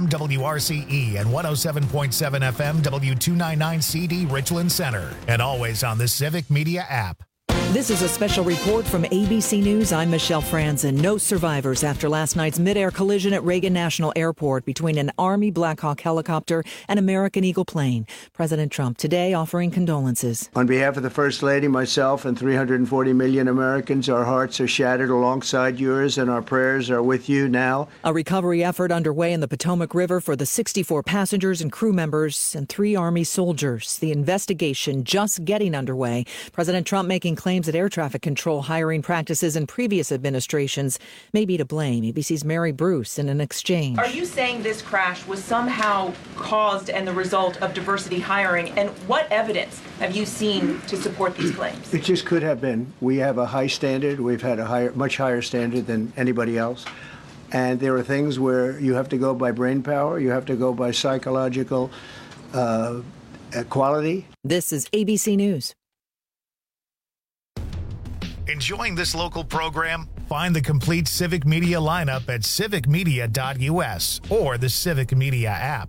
FM WRCE and 107.7 FM W299 CD Richland Center. And always on the Civic Media app. This is a special report from ABC News. I'm Michelle Franzen. No survivors after last night's mid-air collision at Reagan National Airport between an Army Black Hawk helicopter and American Eagle plane. President Trump today offering condolences. On behalf of the First Lady, myself, and 340 million Americans, our hearts are shattered alongside yours, and our prayers are with you now. A recovery effort underway in the Potomac River for the 64 passengers and crew members and 3 Army soldiers. The investigation just getting underway. President Trump making claims that air traffic control hiring practices in previous administrations may be to blame. ABC's Mary Bruce in an exchange. Are you saying this crash was somehow caused and the result of diversity hiring? And what evidence have you seen to support these claims? It just could have been. We have a high standard. We've had a much higher standard than anybody else. And there are things where you have to go by brain power. You have to go by psychological quality. This is ABC News. Enjoying this local program? Find the complete Civic Media lineup at civicmedia.us or the Civic Media app.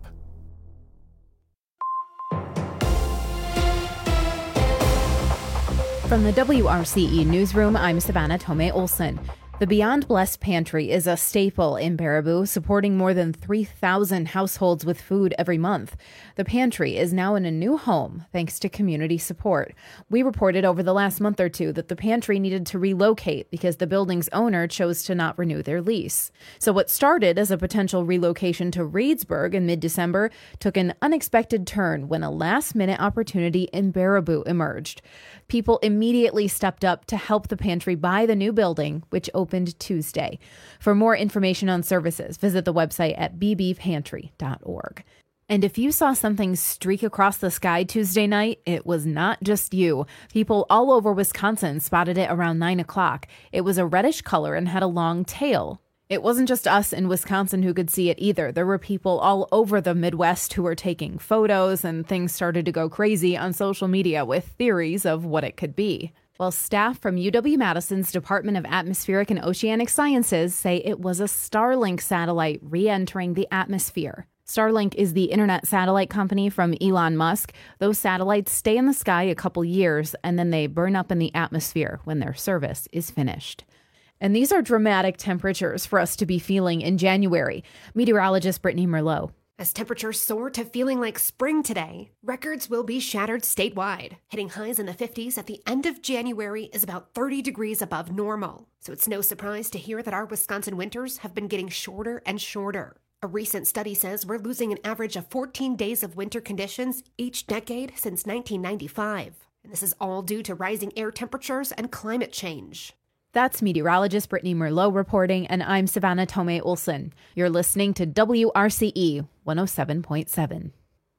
From the WRCE Newsroom, I'm Savannah Tomei Olson. The Beyond Blessed Pantry is a staple in Baraboo, supporting more than 3,000 households with food every month. The pantry is now in a new home thanks to community support. We reported over the last month or two that the pantry needed to relocate because the building's owner chose to not renew their lease. So what started as a potential relocation to Reedsburg in mid-December took an unexpected turn when a last-minute opportunity in Baraboo emerged. People immediately stepped up to help the pantry buy the new building, which opened Tuesday. For more information on services, visit the website at bbpantry.org. And if you saw something streak across the sky Tuesday night, it was not just you. People all over Wisconsin spotted it around 9 o'clock. It was a reddish color and had a long tail. It wasn't just us in Wisconsin who could see it either. There were people all over the Midwest who were taking photos, and things started to go crazy on social media with theories of what it could be. Well, staff from UW-Madison's Department of Atmospheric and Oceanic Sciences say it was a Starlink satellite re-entering the atmosphere. Starlink is the internet satellite company from Elon Musk. Those satellites stay in the sky a couple years, and then they burn up in the atmosphere when their service is finished. And these are dramatic temperatures for us to be feeling in January. Meteorologist Brittany Merlot. As temperatures soar to feeling like spring today, records will be shattered statewide. Hitting highs in the 50s at the end of January is about 30 degrees above normal. So it's no surprise to hear that our Wisconsin winters have been getting shorter and shorter. A recent study says we're losing an average of 14 days of winter conditions each decade since 1995. And this is all due to rising air temperatures and climate change. That's meteorologist Brittany Merlot reporting, and I'm Savannah Tomei Olson. You're listening to WRCE 107.7.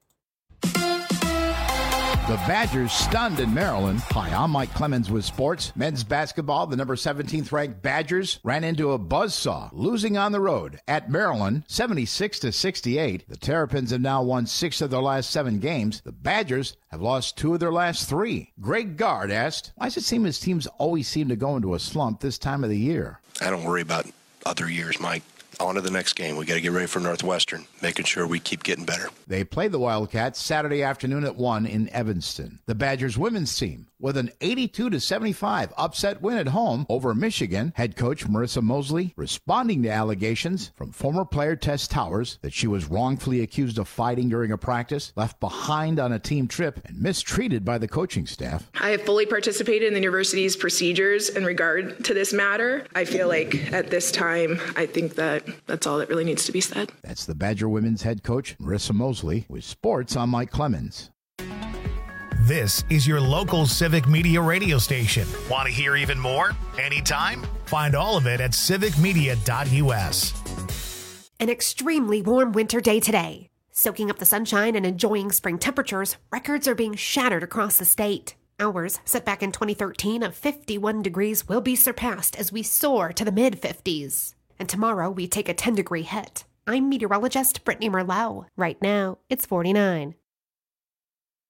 The Badgers stunned in Maryland. Hi, I'm Mike Clemens with sports. Men's basketball, the number 17th ranked Badgers ran into a buzzsaw, losing on the road at Maryland, 76-68. The Terrapins have now won 6 of their last 7 games. The Badgers have lost 2 of their last 3. Greg Gard asked, why does it seem his teams always seem to go into a slump this time of the year? I don't worry about other years, Mike. On to the next game. We got to get ready for Northwestern, making sure we keep getting better. They played the Wildcats Saturday afternoon at 1 in Evanston. The Badgers women's team, with an 82-75 upset win at home over Michigan, head coach Marissa Mosley responding to allegations from former player Tess Towers that she was wrongfully accused of fighting during a practice, left behind on a team trip, and mistreated by the coaching staff. I have fully participated in the university's procedures in regard to this matter. I feel like at this time, I think that's all that really needs to be said. That's the Badger women's head coach Marissa Mosley with sports. I'm Mike Clemens. This is your local Civic Media radio station. Want to hear even more? Anytime? Find all of it at civicmedia.us. An extremely warm winter day today. Soaking up the sunshine and enjoying spring temperatures, records are being shattered across the state. Ours, set back in 2013 of 51 degrees, will be surpassed as we soar to the mid-50s. And tomorrow, we take a 10-degree hit. I'm meteorologist Brittany Merlot. Right now, it's 49.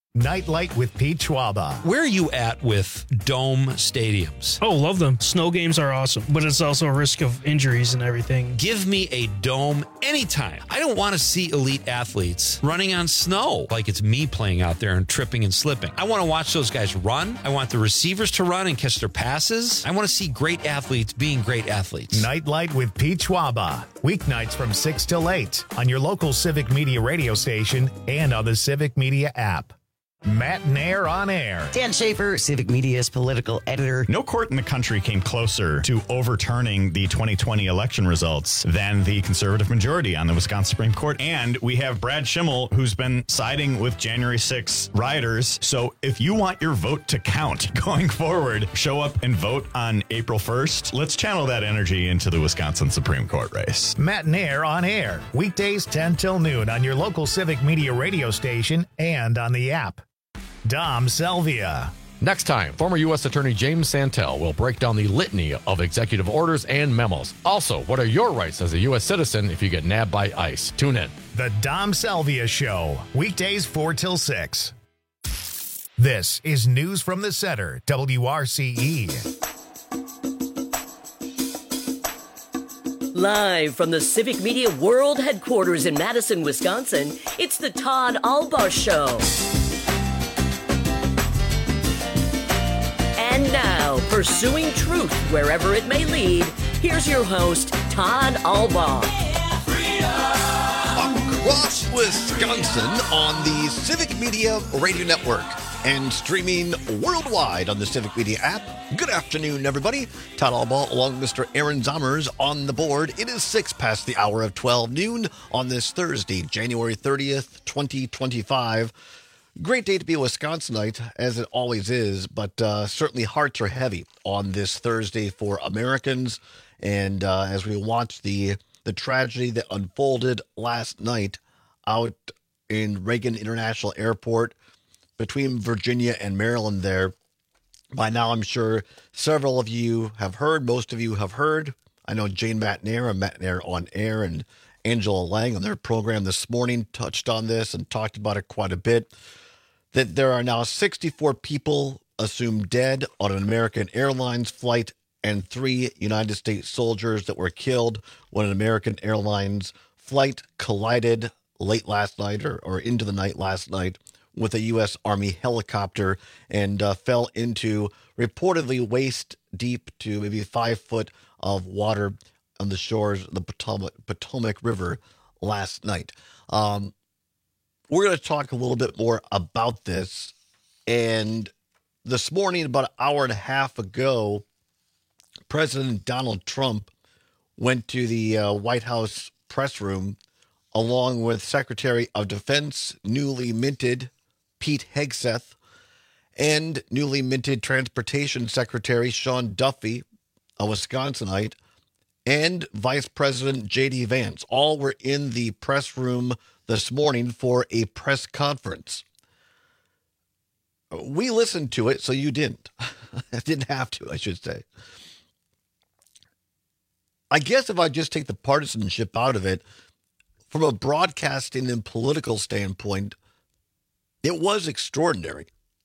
Nightlight with Pete Schwaba. Where are you at with dome stadiums? Oh, love them. Snow games are awesome, but it's also a risk of injuries and everything. Give me a dome anytime. I don't want to see elite athletes running on snow like it's me playing out there and tripping and slipping. I want to watch those guys run. I want the receivers to run and catch their passes. I want to see great athletes being great athletes. Nightlight with Pete Schwaba. Weeknights from 6 till 8 on your local Civic Media radio station and on the Civic Media app. Matt Nair on air. Dan Schaefer, Civic Media's political editor. No court in the country came closer to overturning the 2020 election results than the conservative majority on the Wisconsin Supreme Court. And we have Brad Schimmel, who's been siding with January 6 rioters. So if you want your vote to count going forward, show up and vote on April 1st. Let's channel that energy into the Wisconsin Supreme Court race. Matt Nair on air. Weekdays 10 till noon on your local Civic Media radio station and on the app. Dom Selvia. Next time, former U.S. Attorney James Santel will break down the litany of executive orders and memos. Also, what are your rights as a U.S. citizen if you get nabbed by ICE? Tune in. The Dom Selvia Show, weekdays 4 till 6. This is News from the Center, WRCE. Live from the Civic Media World Headquarters in Madison, Wisconsin, it's the Todd Albaugh Show. And now, pursuing truth wherever it may lead, here's your host, Todd Albaugh. Across Wisconsin on the Civic Media Radio Network and streaming worldwide on the Civic Media app. Good afternoon, everybody. Todd Albaugh along with Mr. Aaron Zommers on the board. It is 6 past the hour of 12 noon on this Thursday, January 30th, 2025. Great day to be a Wisconsinite, as it always is, but certainly hearts are heavy on this Thursday for Americans. And as we watch the tragedy that unfolded last night out in Reagan International Airport between Virginia and Maryland there, by now I'm sure several of you have heard, most of you have heard. I know Jane McNair and McNair on Air and Angela Lang on their program this morning touched on this and talked about it quite a bit, that there are now 64 people assumed dead on an American Airlines flight and 3 United States soldiers that were killed when an American Airlines flight collided late last night or into the night last night with a U.S. Army helicopter and fell into reportedly waist deep to maybe 5 foot of water on the shores of the Potomac River last night. We're going to talk a little bit more about this. And this morning, about an hour and a half ago, President Donald Trump went to the White House press room along with Secretary of Defense, newly minted Pete Hegseth, and newly minted Transportation Secretary Sean Duffy, a Wisconsinite, and Vice President J.D. Vance. All were in the press room this morning for a press conference. We listened to it, so you didn't. I didn't have to, I should say. I guess if I just take the partisanship out of it, from a broadcasting and political standpoint, it was extraordinary.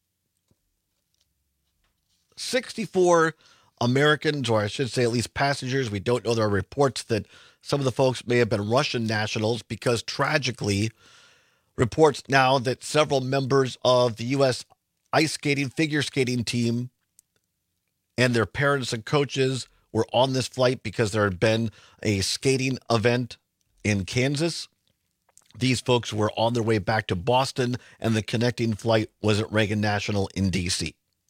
64 Americans, or I should say at least passengers. We don't know. There are reports that some of the folks may have been Russian nationals because tragically, reports now that several members of the U.S. ice skating, figure skating team and their parents and coaches were on this flight because there had been a skating event in Kansas. These folks were on their way back to Boston, and the connecting flight was at Reagan National in D.C.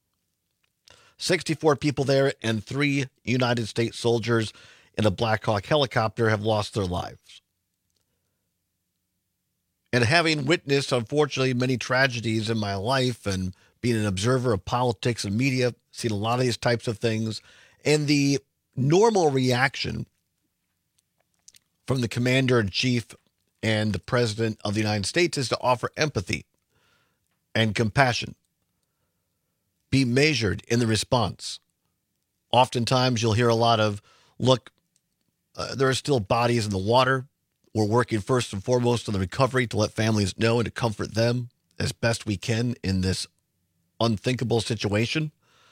64 people there, and 3 United States soldiers in a Black Hawk helicopter have lost their lives. And having witnessed, unfortunately, many tragedies in my life and being an observer of politics and media, seen a lot of these types of things, and the normal reaction from the commander-in-chief and the president of the United States is to offer empathy and compassion. Be measured in the response. Oftentimes you'll hear a lot of, look, there are still bodies in the water. We're working first and foremost on the recovery to let families know and to comfort them as best we can in this unthinkable situation.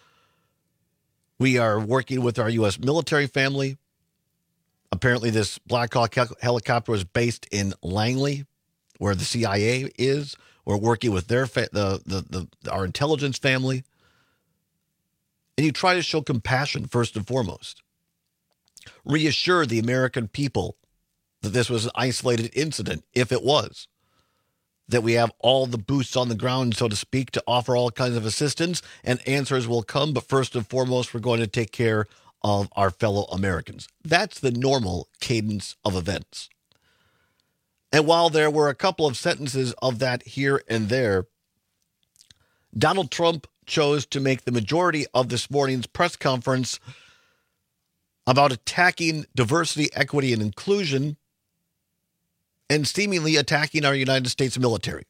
We are working with our U.S. military family. Apparently, this Black Hawk helicopter was based in Langley, where the CIA is. We're working with their our intelligence family. And you try to show compassion first and foremost. Reassure the American people that this was an isolated incident, if it was. That we have all the boots on the ground, so to speak, to offer all kinds of assistance, and answers will come. But first and foremost, we're going to take care of our fellow Americans. That's the normal cadence of events. And while there were a couple of sentences of that here and there, Donald Trump chose to make the majority of this morning's press conference about attacking diversity, equity, and inclusion, and seemingly attacking our United States military.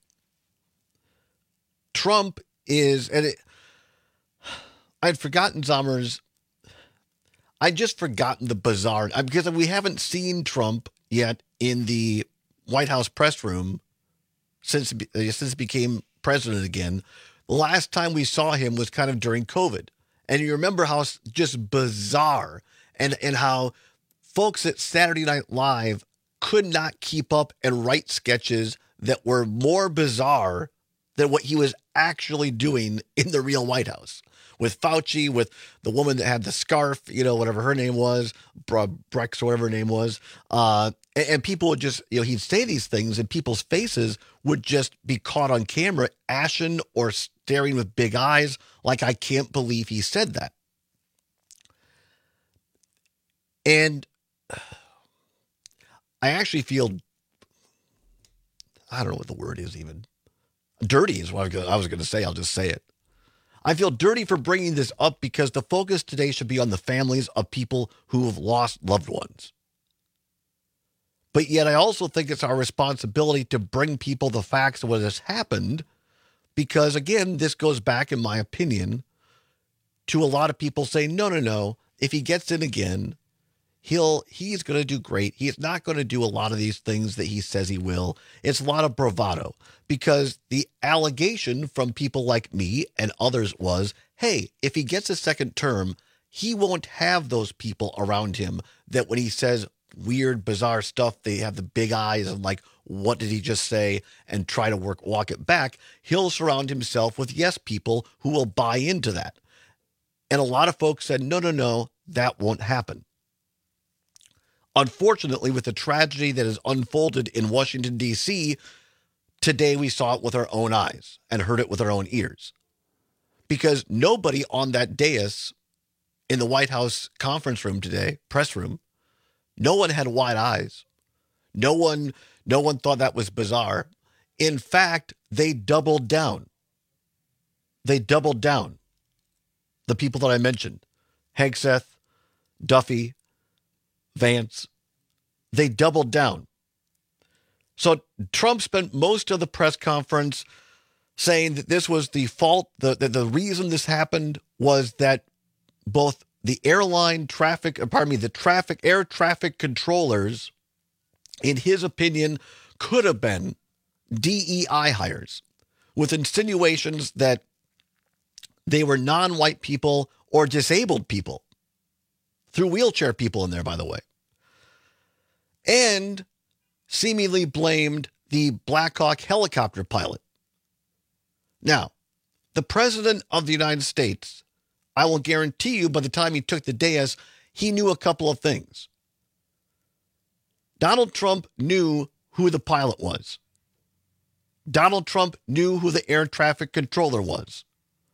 Trump is, I'd forgotten Zommers. I'd just forgotten the bizarre, because we haven't seen Trump yet in the White House press room since he became president again. The last time we saw him was kind of during COVID. And you remember how just bizarre and how folks at Saturday Night Live could not keep up and write sketches that were more bizarre than what he was actually doing in the real White House. With Fauci, with the woman that had the scarf, whatever her name was, Brex or whatever her name was. And people would just, he'd say these things and people's faces would just be caught on camera, ashen or staring with big eyes, like, I can't believe he said that. And I actually feel, I don't know what the word is even. Dirty is what I was going to say. I'll just say it. I feel dirty for bringing this up because the focus today should be on the families of people who have lost loved ones. But yet I also think it's our responsibility to bring people the facts of what has happened because, again, this goes back, in my opinion, to a lot of people saying, no, if he gets in again, he's going to do great. He's not going to do a lot of these things that he says he will. It's a lot of bravado because the allegation from people like me and others was, hey, if he gets a second term, he won't have those people around him that when he says weird, bizarre stuff, they have the big eyes and like, what did he just say? And try to walk it back. He'll surround himself with yes people who will buy into that. And a lot of folks said, no, that won't happen. Unfortunately, with the tragedy that has unfolded in Washington, D.C., today we saw it with our own eyes and heard it with our own ears. Because nobody on that dais in the White House conference room today, press room, no one had wide eyes. No one thought that was bizarre. In fact, they doubled down. They doubled down. The people that I mentioned, Hegseth, Duffy, Vance, they doubled down. So Trump spent most of the press conference saying that this was the fault, the reason this happened was that both the air traffic controllers, in his opinion, could have been DEI hires, with insinuations that they were non-white people or disabled people. Threw wheelchair people in there, by the way. And seemingly blamed the Black Hawk helicopter pilot. Now, the president of the United States, I will guarantee you by the time he took the dais, he knew a couple of things. Donald Trump knew who the pilot was. Donald Trump knew who the air traffic controller was.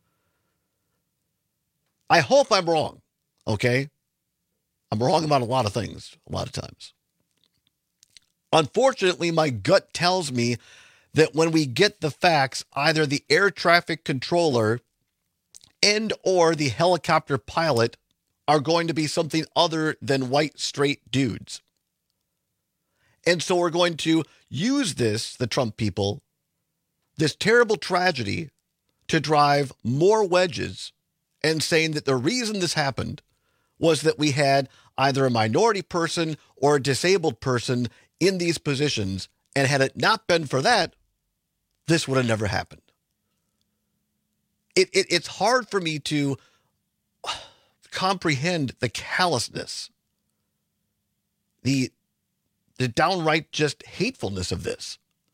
I hope I'm wrong, okay? I'm wrong about a lot of things, a lot of times. Unfortunately, my gut tells me that when we get the facts, either the air traffic controller and or the helicopter pilot are going to be something other than white, straight dudes. And so we're going to use this, the Trump people, this terrible tragedy to drive more wedges and saying that the reason this happened was that we had either a minority person or a disabled person in these positions. And had it not been for that, this would have never happened. It's hard for me to comprehend the callousness, the downright just hatefulness of this.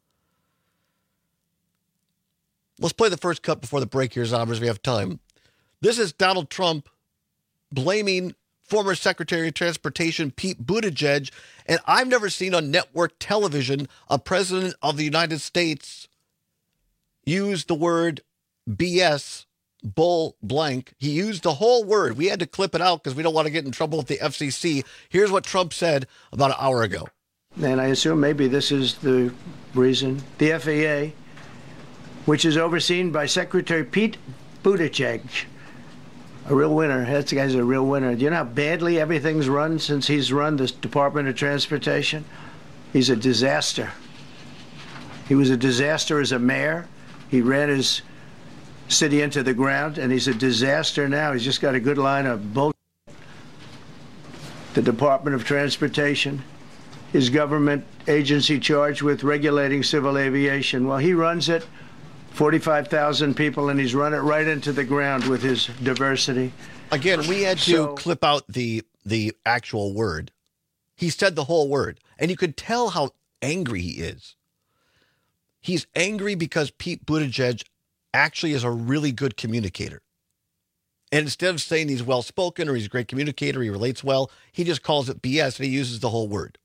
Let's play the first cut before the break here, Zombers. We have time. This is Donald Trump blaming former Secretary of Transportation Pete Buttigieg, and I've never seen on network television a president of the United States use the word BS, bull blank. He used the whole word. We had to clip it out because we don't want to get in trouble with the FCC. Here's what Trump said about an hour ago. And I assume maybe this is the reason. The FAA, which is overseen by Secretary Pete Buttigieg, a real winner. That guy's a real winner. Do you know how badly everything's run since he's run this Department of Transportation? He's a disaster. He was a disaster as a mayor. He ran his city into the ground, and he's a disaster now. He's just got a good line of bullshit. The Department of Transportation, his government agency charged with regulating civil aviation. Well, he runs it, 45,000 people, and he's run it right into the ground with his diversity. Again, we had to clip out the actual word. He said the whole word, and you could tell how angry he is. He's angry because Pete Buttigieg actually is a really good communicator. And instead of saying he's well-spoken or he's a great communicator, he relates well, he just calls it BS and he uses the whole word.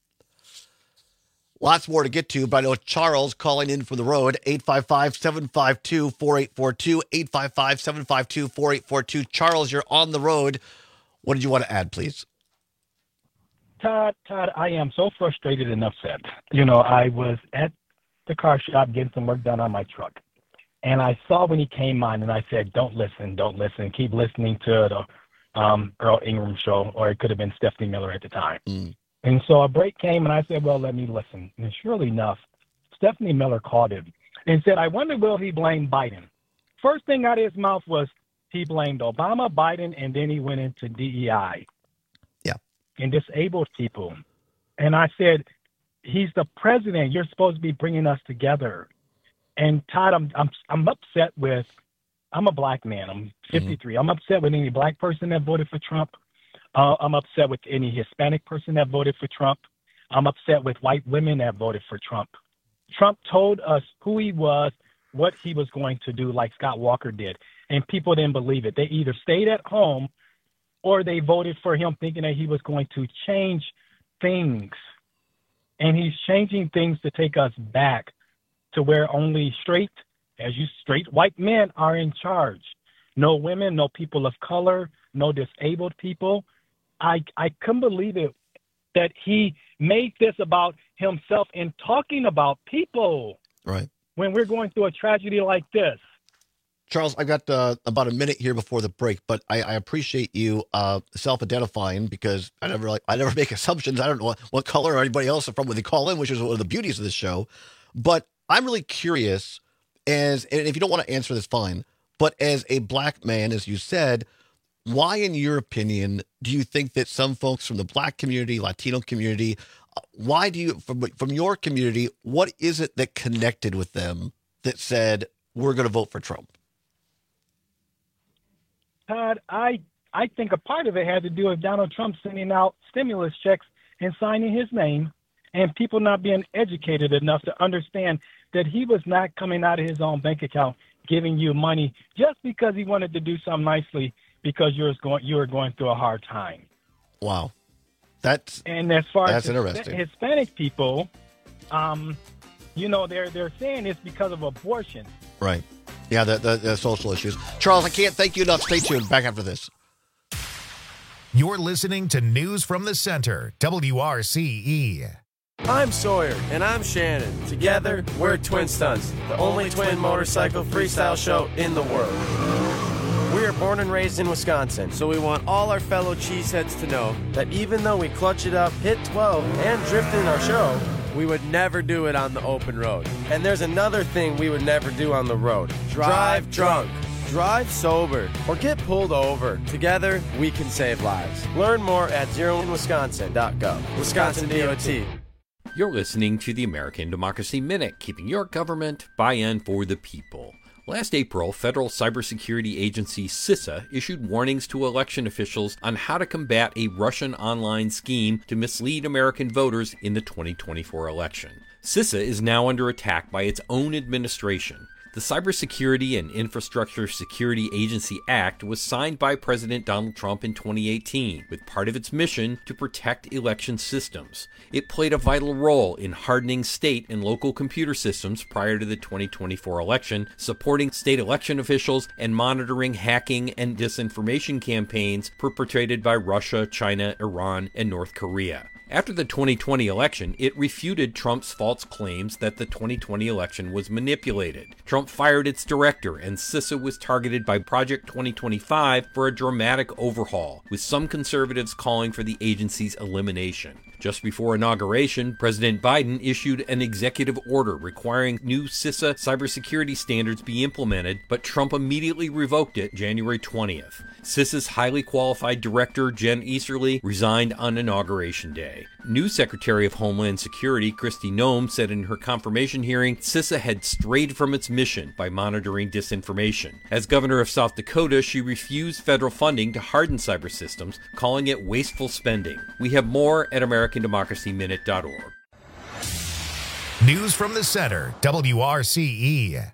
Lots more to get to, but I know Charles calling in from the road, 855-752-4842, 855-752-4842. Charles, you're on the road. What did you want to add, please? Todd, I am so frustrated and upset. You know, I was at the car shop getting some work done on my truck. And I saw when he came on, and I said, don't listen. Keep listening to the Earl Ingram show, or it could have been Stephanie Miller at the time. And so a break came, and I said, well, let me listen. And surely enough, Stephanie Miller called him and said, I wonder will he blame Biden? First thing out of his mouth was he blamed Obama, Biden, and then he went into DEI. Yeah. And disabled people. And I said, he's the president. You're supposed to be bringing us together. And Todd, I'm upset with, I'm a black man. I'm 53. I'm upset with any black person that voted for Trump. I'm upset with any Hispanic person that voted for Trump. I'm upset with white women that voted for Trump. Trump told us who he was, what he was going to do, like Scott Walker did. And people didn't believe it. They either stayed at home or they voted for him thinking that he was going to change things. And he's changing things to take us back to where only straight white men are in charge. No women, no people of color, no disabled people. I couldn't believe it that he made this about himself and talking about people. Right. When we're going through a tragedy like this. Charles, I've got about a minute here before the break, but I appreciate you self-identifying because I never make assumptions. I don't know what color or anybody else are from when they call in, which is one of the beauties of this show. But I'm really curious, and if you don't want to answer this, fine. But as a black man, as you said, why, in your opinion, do you think that some folks from the black community, Latino community, why do you, from your community, what is it that connected with them that said, we're going to vote for Trump? Todd, I think a part of it had to do with Donald Trump sending out stimulus checks and signing his name and people not being educated enough to understand that he was not coming out of his own bank account giving you money just because he wanted to do something nicely because you were going through a hard time. Wow. And as far as interesting. Hispanic people, they're saying it's because of abortion. Right. Yeah, the social issues. Charles, I can't thank you enough. Stay tuned. Back after this. You're listening to News from the Center, WRCE. I'm Sawyer, and I'm Shannon. Together, we're Twin Stunts, the only twin motorcycle freestyle show in the world. We are born and raised in Wisconsin, so we want all our fellow cheeseheads to know that even though we clutch it up, hit 12, and drift in our show, we would never do it on the open road. And there's another thing we would never do on the road. Drive drunk. Drive sober. Or get pulled over. Together, we can save lives. Learn more at zeroinwisconsin.gov. Wisconsin DOT. You're listening to the American Democracy Minute, keeping your government by and for the people. Last April, federal cybersecurity agency CISA issued warnings to election officials on how to combat a Russian online scheme to mislead American voters in the 2024 election. CISA is now under attack by its own administration. The Cybersecurity and Infrastructure Security Agency Act was signed by President Donald Trump in 2018, with part of its mission to protect election systems. It played a vital role in hardening state and local computer systems prior to the 2024 election, supporting state election officials, and monitoring hacking and disinformation campaigns perpetrated by Russia, China, Iran, and North Korea. After the 2020 election, it refuted Trump's false claims that the 2020 election was manipulated. Trump fired its director, and CISA was targeted by Project 2025 for a dramatic overhaul, with some conservatives calling for the agency's elimination. Just before inauguration, President Biden issued an executive order requiring new CISA cybersecurity standards be implemented, but Trump immediately revoked it January 20th. CISA's highly qualified director, Jen Easterly, resigned on Inauguration Day. New Secretary of Homeland Security, Kristi Noem, said in her confirmation hearing CISA had strayed from its mission by monitoring disinformation. As governor of South Dakota, she refused federal funding to harden cyber systems, calling it wasteful spending. We have more at AmericanDemocracyMinute.org. News from the center, WRCE.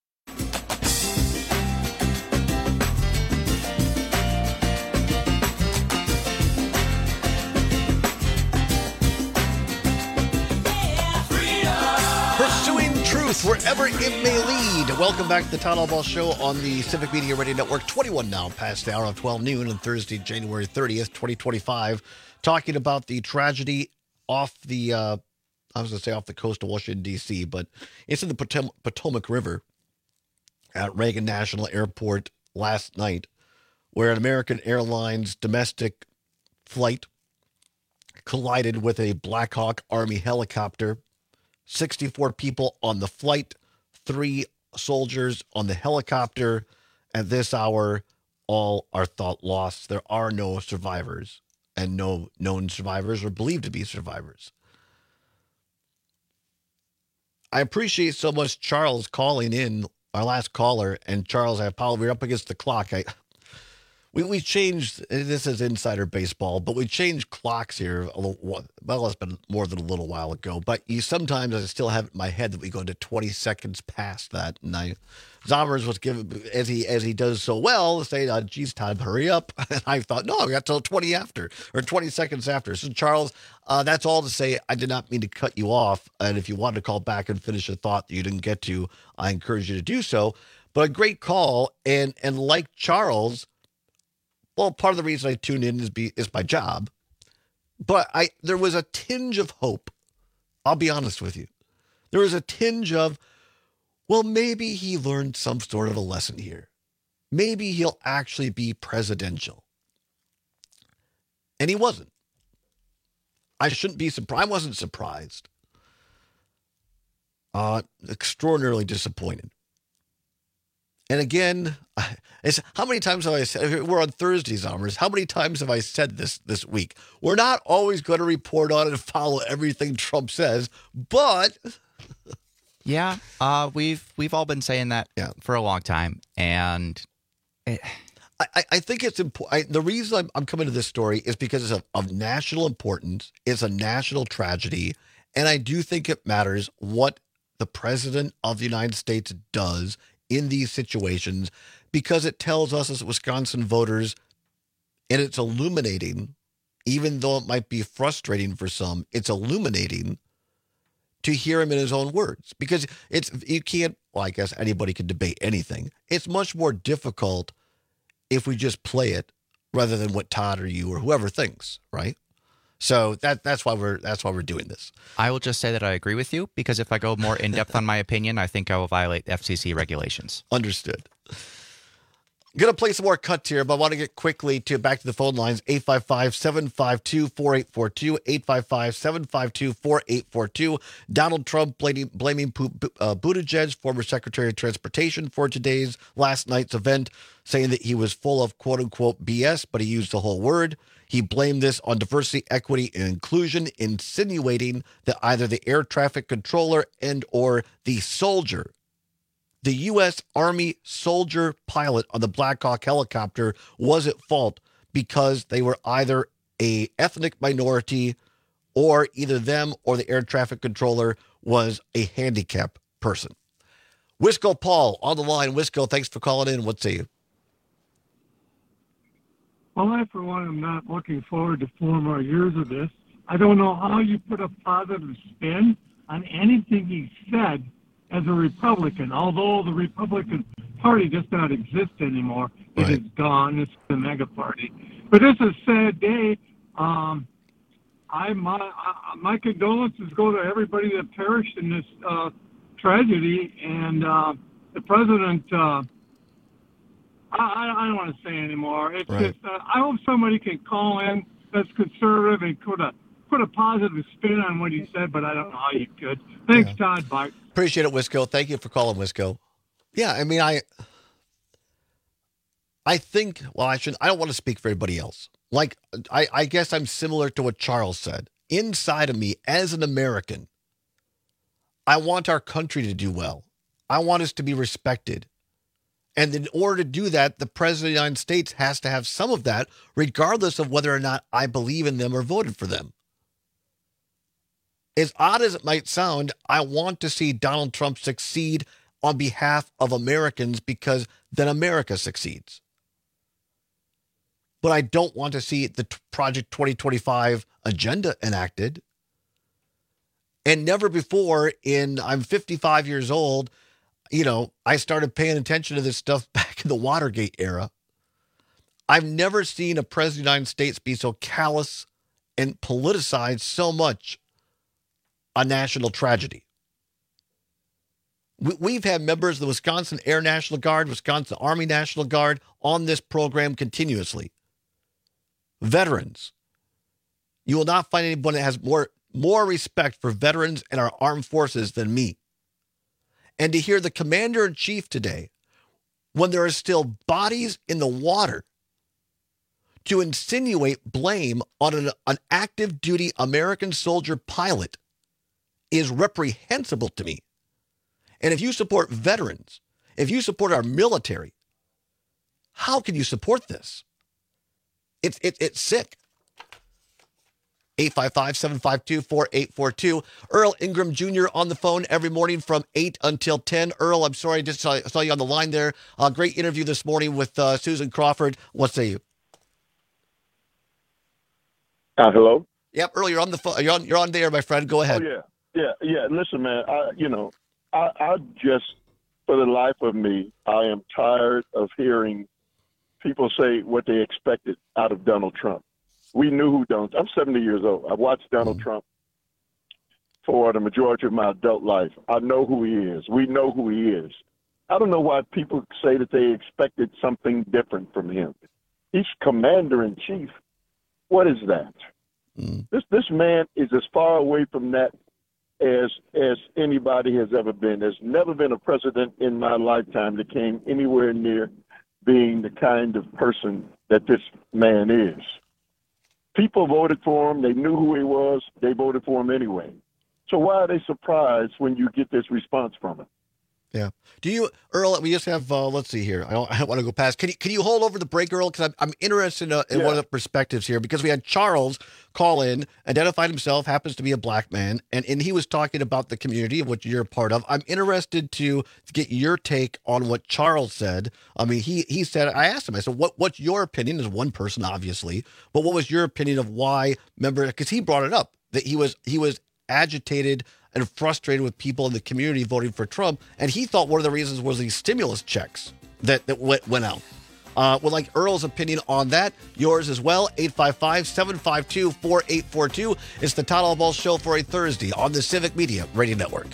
Wherever it may lead. Welcome back to the Todd Albaugh Show on the Civic Media Radio Network. 21 now past the hour of 12 noon on Thursday, January 30th, 2025. Talking about the tragedy off the, I was going to say off the coast of Washington, D.C., but it's in the Potomac River at Reagan National Airport last night, where an American Airlines domestic flight collided with a Black Hawk Army helicopter. 64 people on the flight, 3 soldiers on the helicopter. At this hour, all are thought lost. There are no survivors and no known survivors or believed to be survivors. I appreciate so much Charles calling in, our last caller. And Charles, I apologize, we're up against the clock. We changed, this is insider baseball, but we changed clocks here a little, well, it's been more than a little while ago, but sometimes I still have it in my head that we go to 20 seconds past that. And Zommers was given, as he does so well, saying, geez, Todd, hurry up. And I thought, no, I got till 20 seconds after. So Charles, that's all to say, I did not mean to cut you off. And if you wanted to call back and finish a thought that you didn't get to, I encourage you to do so. But a great call. And like Charles, well, part of the reason I tuned in is my job, but there was a tinge of hope. I'll be honest with you. There was a tinge of, well, maybe he learned some sort of a lesson here. Maybe he'll actually be presidential. And he wasn't. I shouldn't be surprised. I wasn't surprised. Extraordinarily disappointed. And again, how many times have I said, we're on Thursdays, Zommers, how many times have I said this week? We're not always going to report on and follow everything Trump says, but... Yeah, we've all been saying that for a long time. And I think it's important. The reason I'm coming to this story is because it's of national importance. It's a national tragedy. And I do think it matters what the president of the United States does in these situations, because it tells us as Wisconsin voters, and it's illuminating, even though it might be frustrating for some, it's illuminating to hear him in his own words. Because you can't, well, I guess anybody can debate anything. It's much more difficult if we just play it rather than what Todd or you or whoever thinks, right? So that's why we're doing this. I will just say that I agree with you, because if I go more in depth on my opinion, I think I will violate FCC regulations. Understood. I'm going to play some more cuts here, but I want to get quickly back to the phone lines. 855-752-4842, 855-752-4842. Donald Trump blaming Buttigieg, former Secretary of Transportation, for last night's event, saying that he was full of quote-unquote BS, but he used the whole word. He blamed this on diversity, equity, and inclusion, insinuating that either the air traffic controller and or the soldier, the U.S. Army soldier pilot on the Black Hawk helicopter, was at fault because they were either a ethnic minority or either them or the air traffic controller was a handicapped person. Wisco Paul on the line. Wisco, thanks for calling in. What say you? Well, I, for one, am not looking forward to 4 more years of this. I don't know how you put a positive spin on anything he said as a Republican, although the Republican Party does not exist anymore. It is gone. It's the mega party. But it's a sad day. My condolences go to everybody that perished in this tragedy, and the president... I don't want to say anymore. It's just I hope somebody can call in that's conservative and put a positive spin on what he said, but I don't know how you could. Thanks, Todd. Bye. Appreciate it, Wisco. Thank you for calling, Wisco. Yeah, I mean, I think, well, I don't want to speak for everybody else. Like, I guess I'm similar to what Charles said. Inside of me, as an American, I want our country to do well. I want us to be respected. And in order to do that, the President of the United States has to have some of that, regardless of whether or not I believe in them or voted for them. As odd as it might sound, I want to see Donald Trump succeed on behalf of Americans because then America succeeds. But I don't want to see the Project 2025 agenda enacted. And never before I'm 55 years old, I started paying attention to this stuff back in the Watergate era. I've never seen a president of the United States be so callous and politicize so much a national tragedy. We've had members of the Wisconsin Air National Guard, Wisconsin Army National Guard on this program continuously. Veterans. You will not find anyone that has more respect for veterans and our armed forces than me. And to hear the commander-in-chief today, when there are still bodies in the water, to insinuate blame on an active duty American soldier pilot is reprehensible to me. And if you support veterans, if you support our military, how can you support this? It's sick. 855-752-4842. Earl Ingram Jr. on the phone every morning from 8 until 10. Earl, I'm sorry, I just saw you on the line there. Great interview this morning with Susan Crawford. What say you? Hello? Yep, Earl, you're on the phone. You're on there, my friend. Go ahead. Oh, yeah. Listen, man, I just, for the life of me, I am tired of hearing people say what they expected out of Donald Trump. We knew who Donald. I'm 70 years old. I've watched Donald Trump for the majority of my adult life. I know who he is. We know who he is. I don't know why people say that they expected something different from him. He's commander-in-chief. What is that? This man is as far away from that as anybody has ever been. There's never been a president in my lifetime that came anywhere near being the kind of person that this man is. People voted for him. They knew who he was. They voted for him anyway. So why are they surprised when you get this response from him? Yeah. Do you, Earl, we just have, let's see here. I don't want to go past. Can you hold over the break, Earl? Because I'm interested in one of the perspectives here, because we had Charles call in, identified himself, happens to be a black man, and he was talking about the community of which you're a part of. I'm interested to get your take on what Charles said. I mean, he said, I asked him, I said, what's your opinion as one person, obviously, but what was your opinion of why, because he brought it up, that he was agitated and frustrated with people in the community voting for Trump. And he thought one of the reasons was these stimulus checks that went out. Would like Earl's opinion on that. Yours as well. 855-752-4842. It's the Todd Albaugh Show for a Thursday on the Civic Media Radio Network.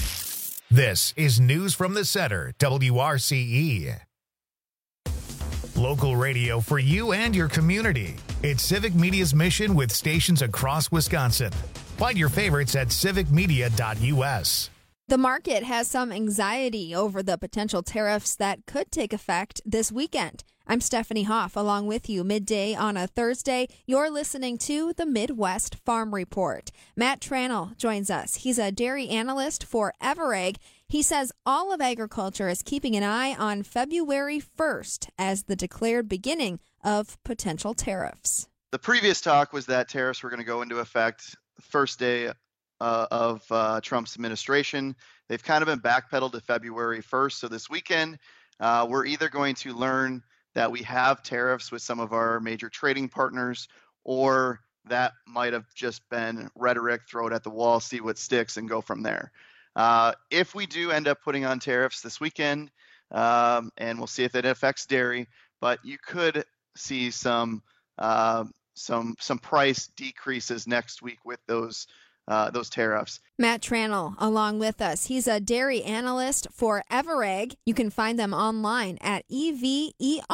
This is News from the Center, WRCE. Local radio for you and your community. It's Civic Media's mission with stations across Wisconsin. Find your favorites at civicmedia.us. The market has some anxiety over the potential tariffs that could take effect this weekend. I'm Stephanie Hoff, along with you midday on a Thursday. You're listening to the Midwest Farm Report. Matt Tranel joins us. He's a dairy analyst for Everegg. He says all of agriculture is keeping an eye on February 1st as the declared beginning of potential tariffs. The previous talk was that tariffs were going to go into effect the first day of Trump's administration. They've kind of been backpedaled to February 1st. So this weekend, we're either going to learn that we have tariffs with some of our major trading partners, or that might have just been rhetoric, throw it at the wall, see what sticks, and go from there. If we do end up putting on tariffs this weekend, and we'll see if it affects dairy, but you could see some price decreases next week with those tariffs. Matt Tranel along with us. He's a dairy analyst for Everegg. You can find them online at ever.ag.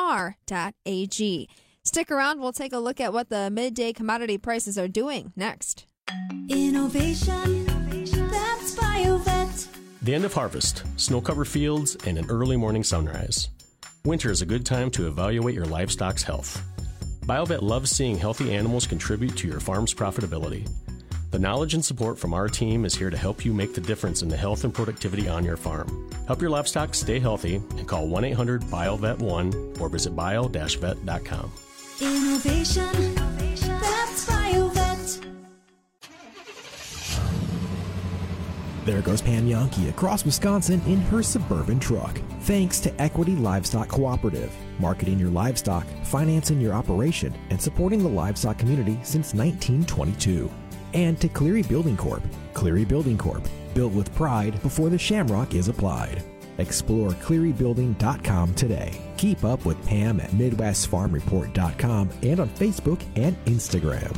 Stick around. We'll take a look at what the midday commodity prices are doing next. Innovation, that's BioVet. The end of harvest, snow-covered fields, and an early morning sunrise. Winter is a good time to evaluate your livestock's health. BioVet loves seeing healthy animals contribute to your farm's profitability. The knowledge and support from our team is here to help you make the difference in the health and productivity on your farm. Help your livestock stay healthy and call 1-800-BioVet1 or visit bio-vet.com. Innovation, that's BioVet. There goes Pam Yankee across Wisconsin in her Suburban truck. Thanks to Equity Livestock Cooperative, marketing your livestock, financing your operation, and supporting the livestock community since 1922. And to Cleary Building Corp. Cleary Building Corp. Built with pride before the shamrock is applied. Explore clearybuilding.com today. Keep up with Pam at MidwestFarmReport.com and on Facebook and Instagram.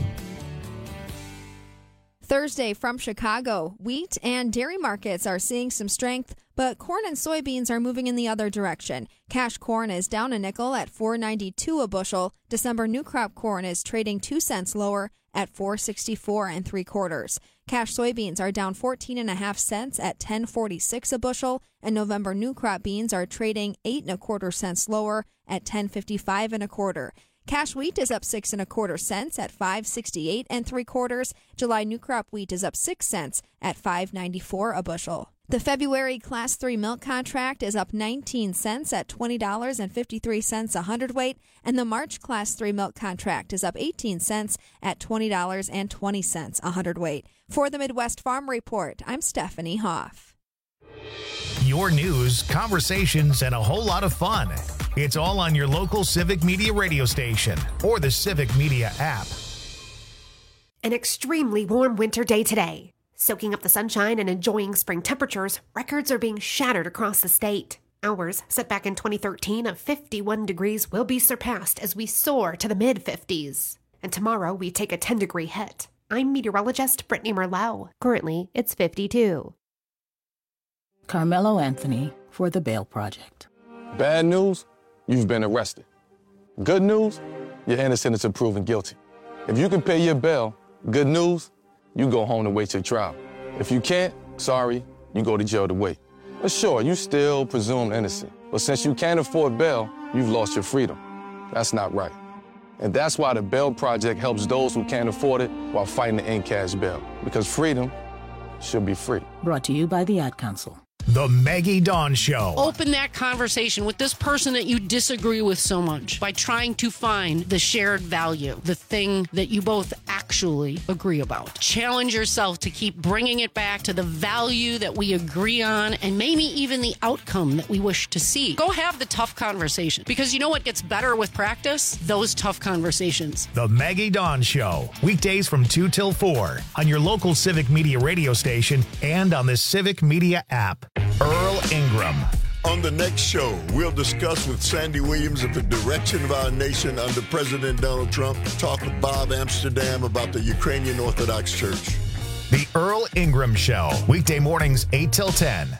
Thursday from Chicago, wheat and dairy markets are seeing some strength, but corn and soybeans are moving in the other direction. Cash corn is down a nickel at $4.92 a bushel. December new crop corn is trading 2 cents lower at $4.64 3/4. Cash soybeans are down 14.5 cents at $10.46 a bushel, and November new crop beans are trading 8 1/4 cents lower at $10.55 1/4. Cash wheat is up 6 1/4 cents at $5.68 3/4. July new crop wheat is up 6 cents at $5.94 a bushel. The February Class 3 milk contract is up 19 cents at $20.53 a hundredweight, and the March Class 3 milk contract is up 18 cents at $20.20 a hundredweight. For the Midwest Farm Report, I'm Stephanie Hoff. Your news, conversations, and a whole lot of fun. It's all on your local Civic Media radio station or the Civic Media app. An extremely warm winter day today. Soaking up the sunshine and enjoying spring temperatures, records are being shattered across the state. Hours set back in 2013 of 51 degrees will be surpassed as we soar to the mid-50s. And tomorrow we take a 10-degree hit. I'm meteorologist Brittany Merlot. Currently, it's 52. Carmelo Anthony for The Bail Project. Bad news, you've been arrested. Good news, you're innocent until proven guilty. If you can pay your bail, good news, you go home to wait your trial. If you can't, sorry, you go to jail to wait. But sure, you still presumed innocent. But since you can't afford bail, you've lost your freedom. That's not right. And that's why the Bail Project helps those who can't afford it while fighting to end cash bail. Because freedom should be free. Brought to you by the Ad Council. The Maggie Dawn Show. Open that conversation with this person that you disagree with so much by trying to find the shared value, the thing that you both actually agree about. Challenge yourself to keep bringing it back to the value that we agree on and maybe even the outcome that we wish to see. Go have the tough conversation, because you know what gets better with practice? Those tough conversations. The Maggie Dawn Show. Weekdays from 2 till 4 on your local Civic Media radio station and on the Civic Media app. Earl Ingram. On the next show, we'll discuss with Sandy Williams of the direction of our nation under President Donald Trump. Talk with Bob Amsterdam about the Ukrainian Orthodox Church. The Earl Ingram Show. Weekday mornings 8 till 10.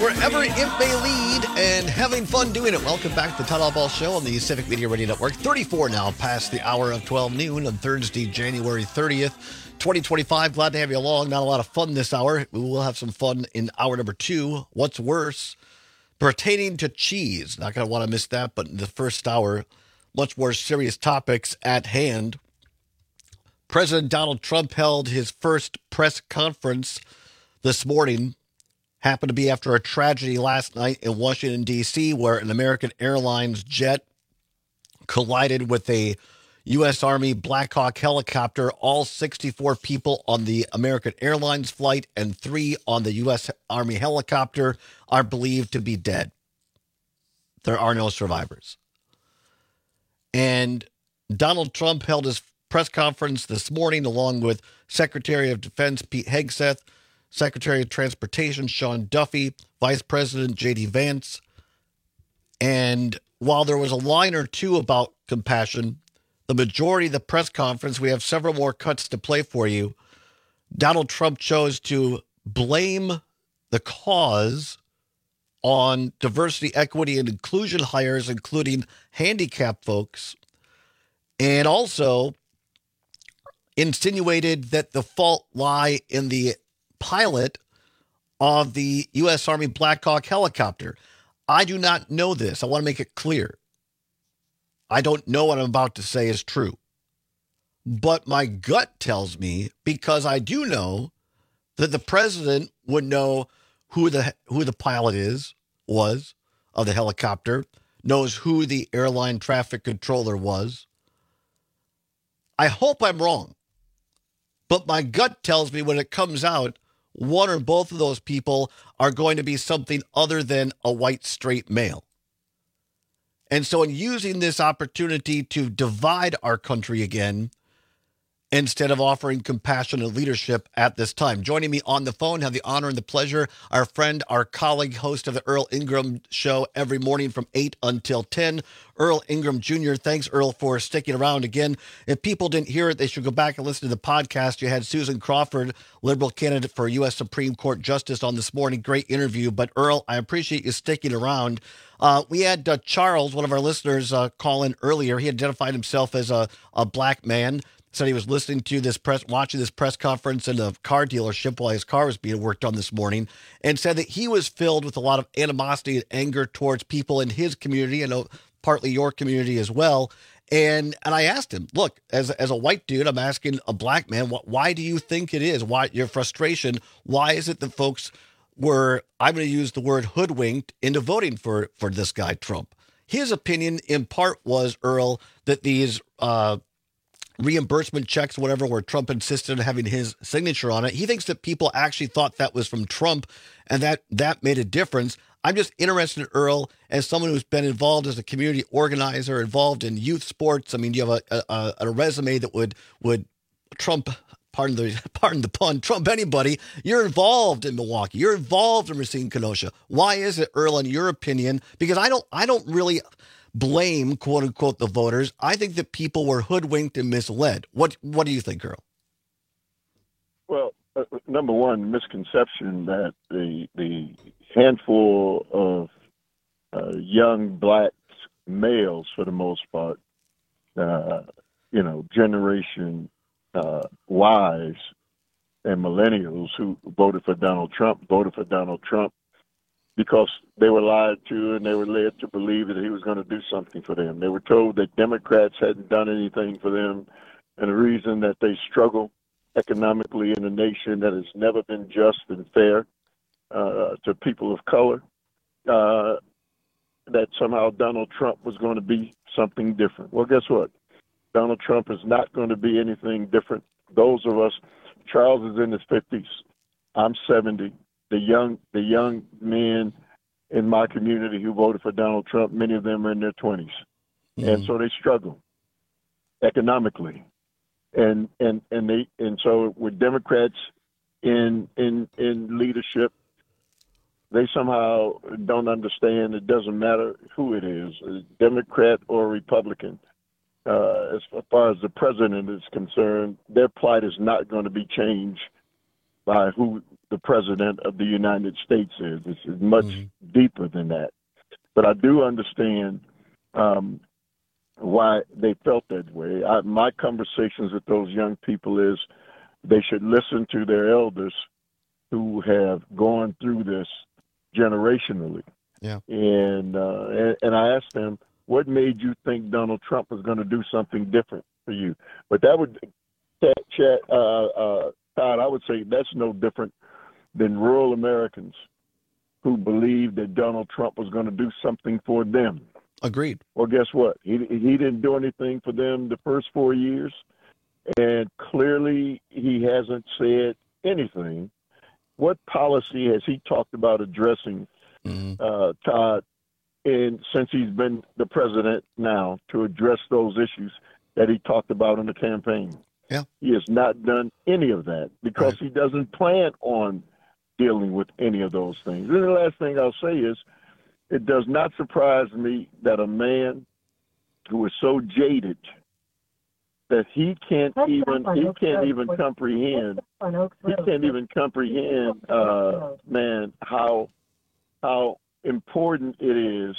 wherever it may lead, and having fun doing it. Welcome back to the Todd Albaugh Show on the Civic Media Radio Network. 34 now past the hour of 12 noon on Thursday, January 30th, 2025. Glad to have you along. Not a lot of fun this hour. We will have some fun in hour number 2. What's worse? Pertaining to cheese. Not going to want to miss that, but in the first hour, much more serious topics at hand. President Donald Trump held his first press conference this morning. Happened to be after a tragedy last night in Washington, D.C., where an American Airlines jet collided with a U.S. Army Black Hawk helicopter. All 64 people on the American Airlines flight and 3 on the U.S. Army helicopter are believed to be dead. There are no survivors. And Donald Trump held his press conference this morning along with Secretary of Defense Pete Hegseth, Secretary of Transportation Sean Duffy, Vice President J.D. Vance. And while there was a line or two about compassion, the majority of the press conference, we have several more cuts to play for you. Donald Trump chose to blame the cause on diversity, equity, and inclusion hires, including handicapped folks, and also insinuated that the fault lie in the pilot of the U.S. Army Black Hawk helicopter. I do not know this. I want to make it clear. I don't know what I'm about to say is true. But my gut tells me, because I do know, that the president would know who the pilot was of the helicopter, knows who the airline traffic controller was. I hope I'm wrong. But my gut tells me when it comes out, one or both of those people are going to be something other than a white straight male. And so in using this opportunity to divide our country again, instead of offering compassion and leadership at this time. Joining me on the phone, have the honor and the pleasure, our friend, our colleague, host of the Earl Ingram Show every morning from 8 until 10, Earl Ingram Jr. Thanks, Earl, for sticking around again. If people didn't hear it, they should go back and listen to the podcast. You had Susan Crawford, liberal candidate for U.S. Supreme Court Justice, on this morning. Great interview. But, Earl, I appreciate you sticking around. We had Charles, one of our listeners, call in earlier. He identified himself as a black man. Said he was listening to watching this press conference in a car dealership while his car was being worked on this morning, and said that he was filled with a lot of animosity and anger towards people in his community, and partly your community as well. And I asked him, look, as a white dude, I'm asking a black man, why do you think it is? Why your frustration? Why is it that folks were, I'm going to use the word, hoodwinked into voting for this guy, Trump? His opinion, in part, was, Earl, that these reimbursement checks, whatever, where Trump insisted on having his signature on it. He thinks that people actually thought that was from Trump, and that made a difference. I'm just interested, Earl, as someone who's been involved as a community organizer, involved in youth sports. I mean, you have a resume that would Trump, pardon the pun, Trump anybody. You're involved in Milwaukee. You're involved in Racine, Kenosha. Why is it, Earl, in your opinion? Because I don't really blame, quote unquote, the voters. I think that people were hoodwinked and misled. What do you think, Earl? Well, number one, misconception that the handful of young black males, for the most part, Generation Ys and millennials who voted for Donald Trump because they were lied to and they were led to believe that he was going to do something for them. They were told that Democrats hadn't done anything for them, and the reason that they struggle economically in a nation that has never been just and fair to people of color, that somehow Donald Trump was going to be something different. Well, guess what? Donald Trump is not going to be anything different. Those of us, Charles is in his 50s. I'm 70. The young men in my community who voted for Donald Trump, many of them are in their 20s. Mm-hmm. And so they struggle economically. And so with Democrats in leadership, they somehow don't understand it doesn't matter who it is, a Democrat or Republican. As far as the president is concerned, their plight is not going to be changed by who the president of the United States is. It's much deeper than that. But I do understand why they felt that way. My conversations with those young people is they should listen to their elders who have gone through this generationally. Yeah. And I asked them, what made you think Donald Trump was going to do something different for you? But that would, Todd, I would say that's no different than rural Americans who believed that Donald Trump was going to do something for them. Agreed. Well, guess what? He didn't do anything for them the first 4 years, and clearly he hasn't said anything. What policy has he talked about addressing, Todd, since he's been the president now, to address those issues that he talked about in the campaign? Yeah. He has not done any of that because he doesn't plan on dealing with any of those things. And the last thing I'll say is, it does not surprise me that a man who is so jaded that he can't even comprehend, man, how important it is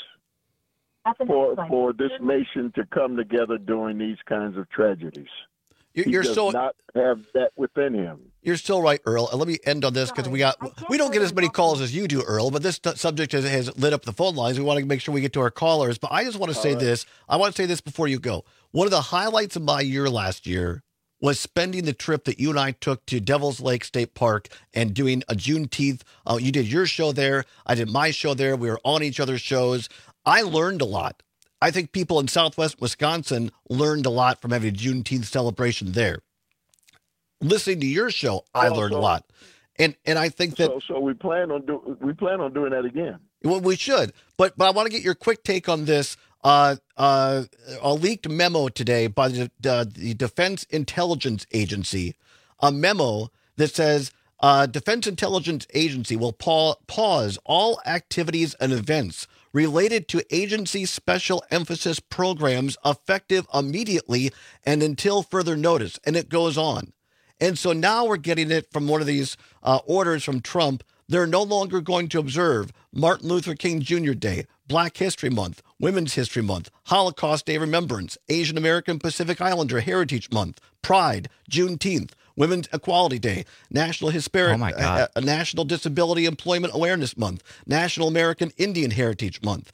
for this nation to come together during these kinds of tragedies. He does not have that within him. You're still right, Earl. And let me end on this because we don't get as many calls as you do, Earl, but this subject has lit up the phone lines. We want to make sure we get to our callers. But I just want to say this. I want to say this before you go. One of the highlights of my year last year was spending the trip that you and I took to Devil's Lake State Park and doing a Juneteenth. You did your show there. I did my show there. We were on each other's shows. I learned a lot. I think people in Southwest Wisconsin learned a lot from having a Juneteenth celebration there. Listening to your show, I learned a lot, and I think that so we plan on doing that again. Well, we should, but I want to get your quick take on this. A leaked memo today by the Defense Intelligence Agency, a memo that says Defense Intelligence Agency will pause all activities and events related to agency special emphasis programs effective immediately and until further notice. And it goes on. And so now we're getting it from one of these orders from Trump. They're no longer going to observe Martin Luther King Jr. Day, Black History Month, Women's History Month, Holocaust Day Remembrance, Asian American Pacific Islander Heritage Month, Pride, Juneteenth, Women's Equality Day, National National Disability Employment Awareness Month, National American Indian Heritage Month.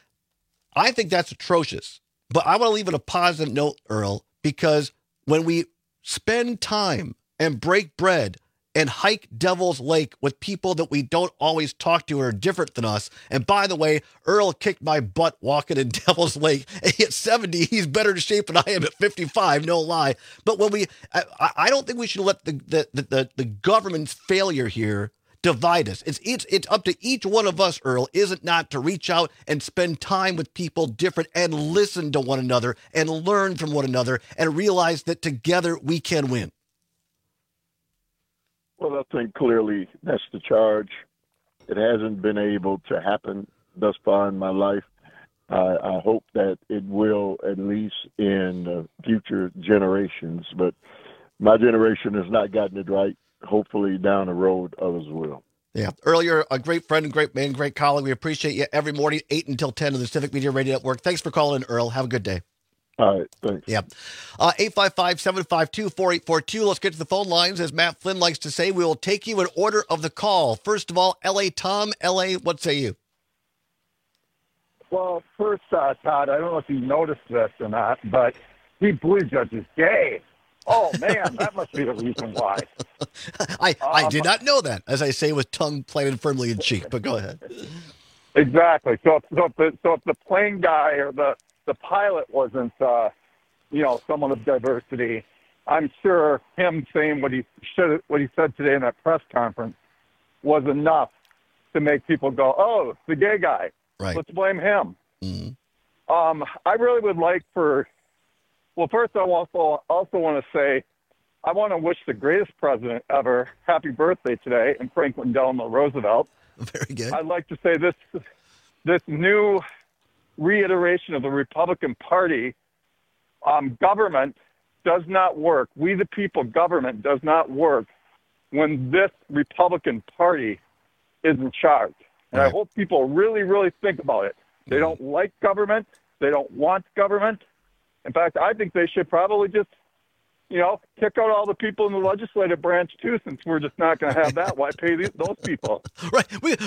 I think that's atrocious. But I want to leave it a positive note, Earl, because when we spend time and break bread and hike Devil's Lake with people that we don't always talk to or are different than us. And by the way, Earl kicked my butt walking in Devil's Lake. At 70, he's better in shape than I am at 55, no lie. But when I don't think we should let the government's failure here divide us. It's up to each one of us, Earl, is it not, to reach out and spend time with people different and listen to one another and learn from one another and realize that together we can win. Well, I think clearly that's the charge. It hasn't been able to happen thus far in my life. I hope that it will, at least in future generations. But my generation has not gotten it right. Hopefully down the road, others will. Yeah. Earl, you're a great friend, great man, great colleague. We appreciate you every morning, 8 until 10 on the Civic Media Radio Network. Thanks for calling in, Earl. Have a good day. All right, thanks. Yeah. 855-752-4842. Let's get to the phone lines. As Matt Flynn likes to say, we will take you in order of the call. First of all, L.A. Tom. L.A., what say you? Well, first, Todd, I don't know if you noticed this or not, but Pete Buttigieg is gay. Oh, man, that must be the reason why. I did not know that, as I say with tongue planted firmly in cheek, but go ahead. Exactly. So if the plane guy or the pilot wasn't, someone of diversity, I'm sure him saying what he said today in that press conference was enough to make people go, oh, it's the gay guy. Right. Let's blame him. Mm-hmm. I really would like first I also want to say I want to wish the greatest president ever happy birthday today, and Franklin Delano Roosevelt. Very good. I'd like to say this new reiteration of the Republican Party, government does not work. We the people government does not work when this Republican Party is in charge. And I hope people really, really think about it. They don't like government. They don't want government. In fact, I think they should probably just, kick out all the people in the legislative branch, too, since we're just not going to have that. Why pay those people? Right.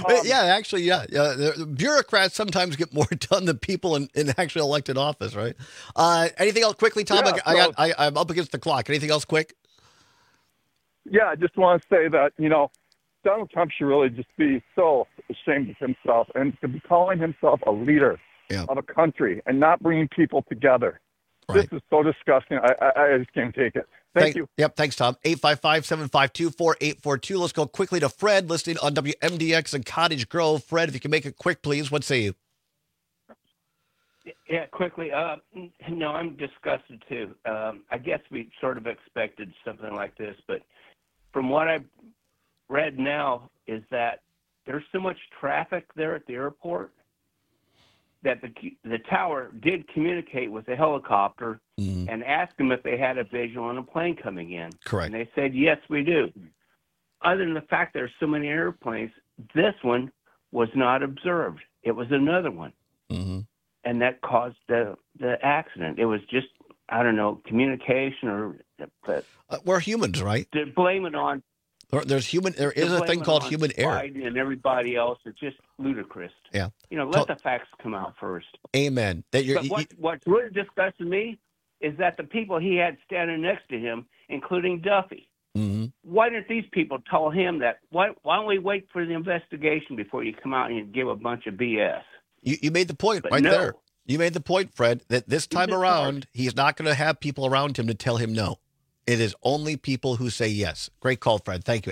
The bureaucrats sometimes get more done than people in actually elected office, right? Anything else quickly, Tom? Yeah, I'm up against the clock. Anything else quick? Yeah, I just want to say that, Donald Trump should really just be so ashamed of himself and to be calling himself a leader of a country and not bringing people together. Right. This is so disgusting. I just can't take it. Thank you. Yep, thanks, Tom. 855-752-4842. Let's go quickly to Fred, listening on WMDX in Cottage Grove. Fred, if you can make it quick, please. What say you? Yeah, quickly. No, I'm disgusted, too. I guess we sort of expected something like this, but from what I've read now is that there's so much traffic there at the airport that the tower did communicate with the helicopter and asked them if they had a visual on a plane coming in. Correct. And they said, yes, we do. Other than the fact there's so many airplanes, this one was not observed. It was another one. Mm-hmm. And that caused the accident. It was just, I don't know, communication or... But we're humans, right? To blame it on... There is a thing called human error. Biden and everybody else is just ludicrous. Yeah. Let the facts come out first. Amen. What's really disgusting me is that the people he had standing next to him, including Duffy, why didn't these people tell him that? Why don't we wait for the investigation before you come out and you give a bunch of BS? You made the point there. You made the point, Fred, that this time around, he's not going to have people around him to tell him no. It is only people who say yes. Great call, Fred. Thank you.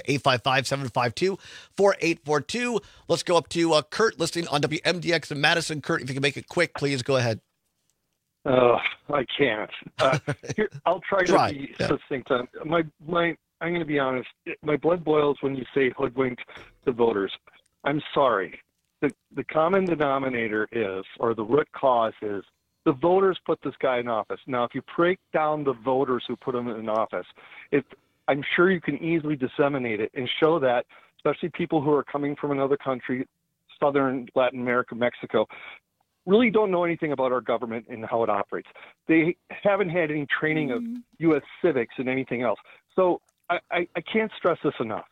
855-752-4842. Let's go up to Kurt, listening on WMDX in Madison. Kurt, if you can make it quick, please go ahead. I can't. Here, I'll try to be succinct. I'm going to be honest. My blood boils when you say hoodwinked the voters. I'm sorry. The common denominator is, or the root cause is, the voters put this guy in office. Now, if you break down the voters who put him in office, I'm sure you can easily disseminate it and show that, especially people who are coming from another country, Southern Latin America, Mexico, really don't know anything about our government and how it operates. They haven't had any training of U.S. civics and anything else. So I can't stress this enough.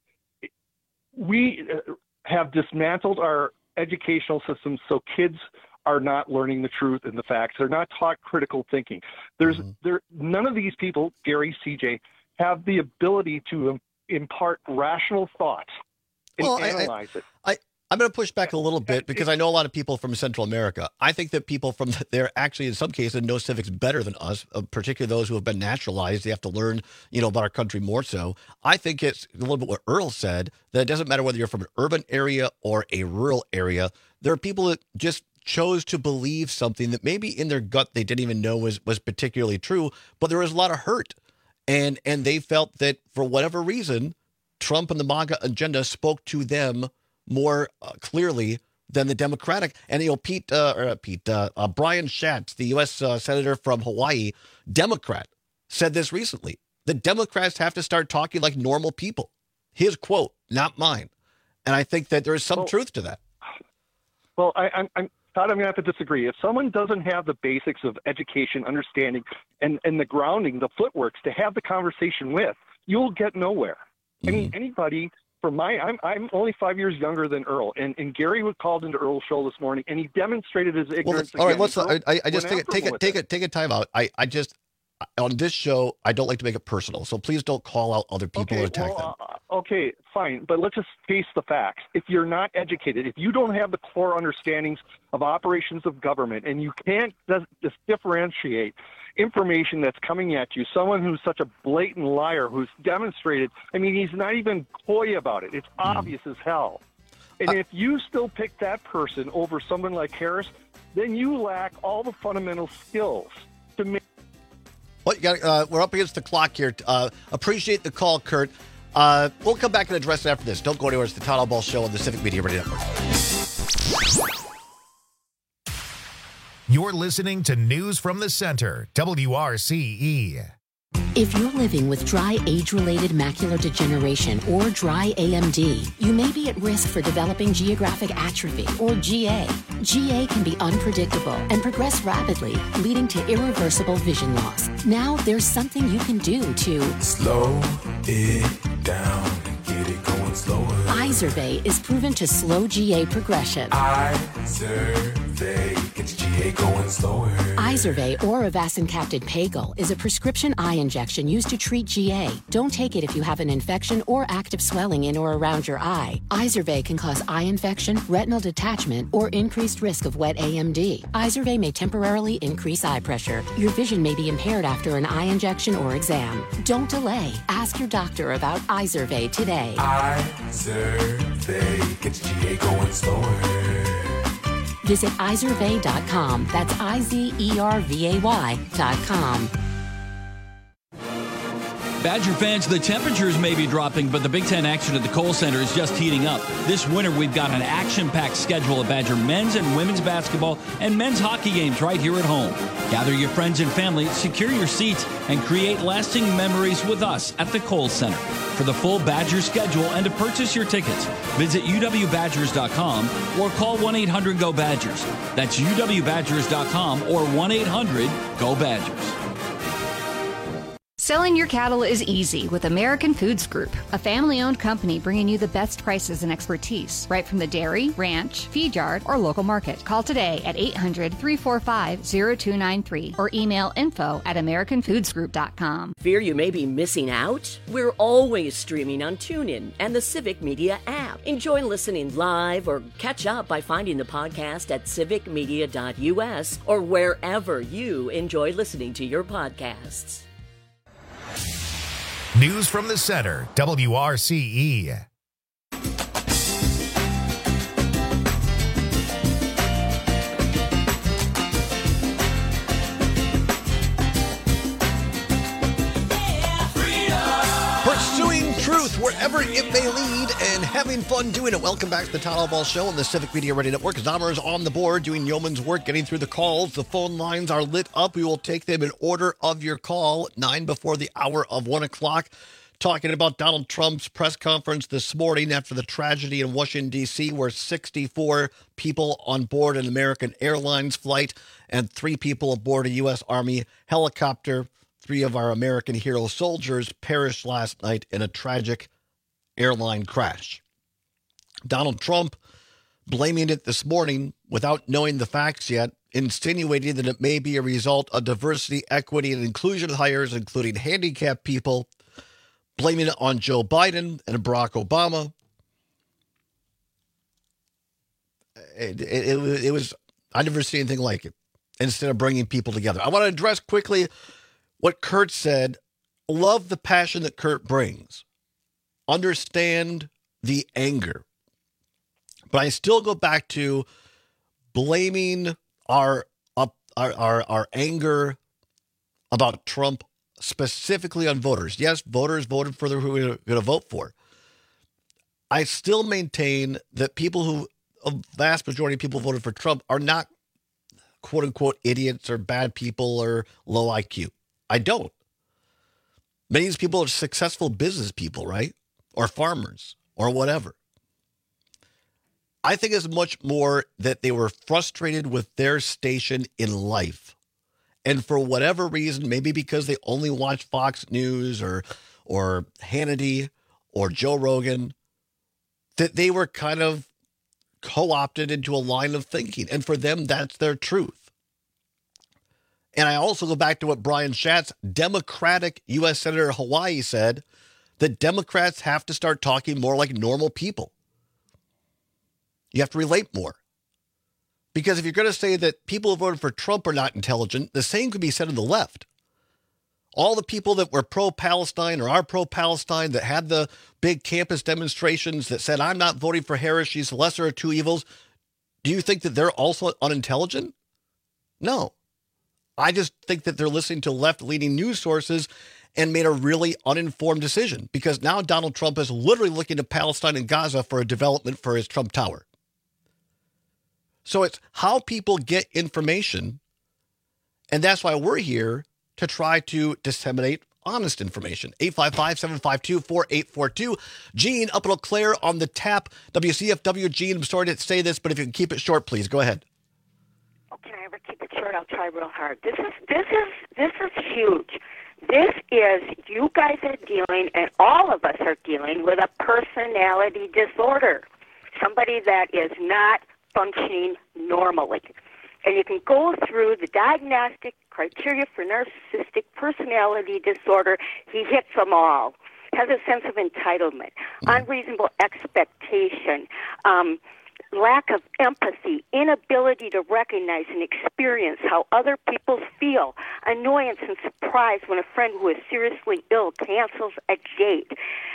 We have dismantled our educational system so kids are not learning the truth and the facts. They're not taught critical thinking. None of these people, Gary, CJ, have the ability to impart rational thought and analyze it. I'm going to push back a little bit because I know a lot of people from Central America. I think that people from there actually, in some cases, know civics better than us, particularly those who have been naturalized. They have to learn, about our country more so. I think it's a little bit what Earl said, that it doesn't matter whether you're from an urban area or a rural area. There are people that just chose to believe something that maybe in their gut they didn't even know was particularly true, but there was a lot of hurt. And they felt that for whatever reason, Trump and the MAGA agenda spoke to them more clearly than the Democratic. And Brian Schatz, the U.S. Senator from Hawaii, Democrat, said this recently. The Democrats have to start talking like normal people. His quote, not mine. And I think that there is some truth to that. Well, I'm Todd, I'm going to have to disagree. If someone doesn't have the basics of education, understanding, and the grounding, the footworks to have the conversation with, you'll get nowhere. I mean, anybody from I'm only 5 years younger than Earl, and Gary was called into Earl's show this morning, and he demonstrated his ignorance. All right, let's. I just take a time out. I just on this show, I don't like to make it personal, so please don't call out other people or attack them. Okay, fine, but let's just face the facts. If you're not educated, if you don't have the core understandings of operations of government, and you can't just differentiate information that's coming at you, someone who's such a blatant liar, who's demonstrated, I mean, he's not even coy about it. It's obvious as hell. And if you still pick that person over someone like Harris, then you lack all the fundamental skills to make. Well, we're up against the clock here. Appreciate the call, Kurt. We'll come back and address it after this. Don't go anywhere. It's the Todd Ball Show on the Civic Media Radio Network. You're listening to News from the Center, WRCE. If you're living with dry age-related macular degeneration or dry AMD, you may be at risk for developing geographic atrophy or GA. GA can be unpredictable and progress rapidly, leading to irreversible vision loss. Now there's something you can do to slow it down and get it going slower. Izervay is proven to slow GA progression. Izervay gets GA going slower. Izervay or avacincaptad pagel is a prescription eye injection used to treat GA. Don't take it if you have an infection or active swelling in or around your eye. Izervay can cause eye infection, retinal detachment, or increased risk of wet AMD. Izervay may temporarily increase eye pressure. Your vision may be impaired after an eye injection or exam. Don't delay. Ask your doctor about Izervay today. Izervay gets GA going slower. Visit Izervay.com. That's IZERVAY.com. Badger fans, the temperatures may be dropping, but the Big Ten action at the Kohl Center is just heating up. This winter, we've got an action-packed schedule of Badger men's and women's basketball and men's hockey games right here at home. Gather your friends and family, secure your seats, and create lasting memories with us at the Kohl Center. For the full Badger schedule and to purchase your tickets, visit uwbadgers.com or call 1-800-GO-BADGERS. That's uwbadgers.com or 1-800-GO-BADGERS. Selling your cattle is easy with American Foods Group, a family-owned company bringing you the best prices and expertise right from the dairy, ranch, feed yard, or local market. Call today at 800-345-0293 or email info@americanfoodsgroup.com. Fear you may be missing out? We're always streaming on TuneIn and the Civic Media app. Enjoy listening live or catch up by finding the podcast at civicmedia.us or wherever you enjoy listening to your podcasts. News from the Center, WRCE. Pursuing truth wherever it may lead and having fun doing it. Welcome back to the Todd Ball Show on the Civic Media Radio Network. Zahmer is on the board doing yeoman's work, getting through the calls. The phone lines are lit up. We will take them in order of your call, 9 before the hour of 1 o'clock. Talking about Donald Trump's press conference this morning after the tragedy in Washington, D.C., where 64 people on board an American Airlines flight and 3 people aboard a U.S. Army helicopter. 3 of our American hero soldiers perished last night in a tragic airline crash. Donald Trump blaming it this morning without knowing the facts yet, insinuating that it may be a result of diversity, equity, and inclusion hires, including handicapped people, blaming it on Joe Biden and Barack Obama. It was, I never seen anything like it, instead of bringing people together. I want to address quickly what Kurt said. Love the passion that Kurt brings. Understand the anger. But I still go back to blaming our anger about Trump specifically on voters. Yes, voters voted for who we're going to vote for. I still maintain that a vast majority of people who voted for Trump are not quote unquote idiots or bad people or low IQ. I don't. Many of these people are successful business people, right? Or farmers or whatever. I think it's much more that they were frustrated with their station in life. And for whatever reason, maybe because they only watch Fox News or Hannity or Joe Rogan, that they were kind of co-opted into a line of thinking. And for them, that's their truth. And I also go back to what Brian Schatz, Democratic U.S. Senator of Hawaii, said, that Democrats have to start talking more like normal people. You have to relate more. Because if you're going to say that people who voted for Trump are not intelligent, the same could be said on the left. All the people that were pro-Palestine or are pro-Palestine that had the big campus demonstrations that said, I'm not voting for Harris, she's the lesser of two evils. Do you think that they're also unintelligent? No. I just think that they're listening to left-leaning news sources and made a really uninformed decision. Because now Donald Trump is literally looking to Palestine and Gaza for a development for his Trump Tower. So it's how people get information, and that's why we're here to try to disseminate honest information. 855-752-4842. Gene, up in Eau Claire on the tap. WCFW, Gene, I'm sorry to say this, but if you can keep it short, please, go ahead. Oh, can I ever keep it short? I'll try real hard. This is huge. This is, you guys are dealing, and all of us are dealing with a personality disorder. Somebody that is not functioning normally. And you can go through the diagnostic criteria for narcissistic personality disorder. He hits them all. Has a sense of entitlement, unreasonable expectation, lack of empathy, inability to recognize and experience how other people feel, annoyance and surprise when a friend who is seriously ill cancels a date.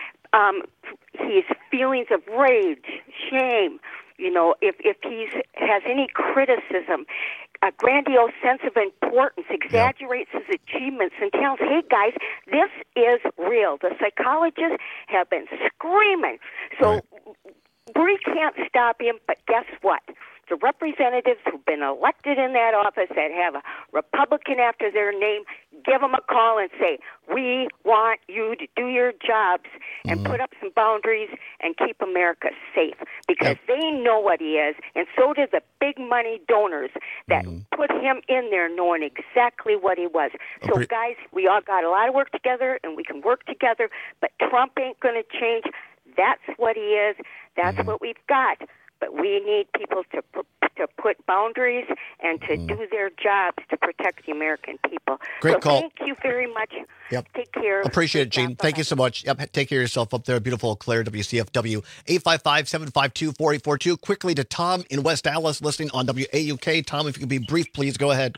His feelings of rage, shame, if he has any criticism, a grandiose sense of importance, exaggerates his achievements and tells, hey, guys, this is real. The psychologists have been screaming. So we can't stop him, but guess what? The representatives who've been elected in that office that have a Republican after their name, give them a call and say, we want you to do your jobs and put up some boundaries and keep America safe, because they know what he is, and so do the big money donors that put him in there knowing exactly what he was. So, guys, we all got a lot of work together, and we can work together, but Trump ain't going to change. That's what he is. That's what we've got. But we need people to put boundaries and to do their jobs to protect the American people. Great call. Thank you very much. Take care. Appreciate it, Gene. Thank you so much. Take care of yourself up there. Beautiful Eau Claire, WCFW. 855-752-4842. Quickly to Tom in West Dallas, listening on WAUK. Tom, if you could be brief, please go ahead.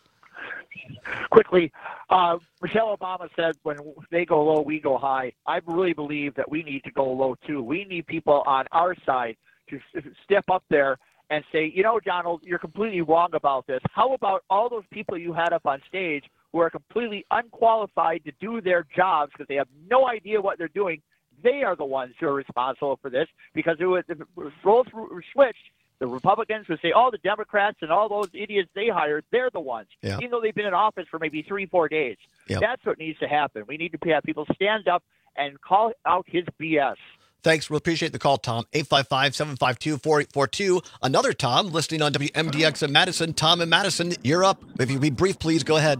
Quickly, Michelle Obama said, when they go low, we go high. I really believe that we need to go low, too. We need people on our side to step up there and say, Donald, you're completely wrong about this. How about all those people you had up on stage who are completely unqualified to do their jobs because they have no idea what they're doing? They are the ones who are responsible for this, because if roles were switched, the Republicans would say, the Democrats and all those idiots they hired, they're the ones, even though they've been in office for maybe 3-4 days. That's what needs to happen. We need to have people stand up and call out his BS. Thanks. We'll appreciate the call, Tom. 855-752-4842. Another Tom, listening on WMDX in Madison. Tom in Madison, you're up. If you be brief, please go ahead.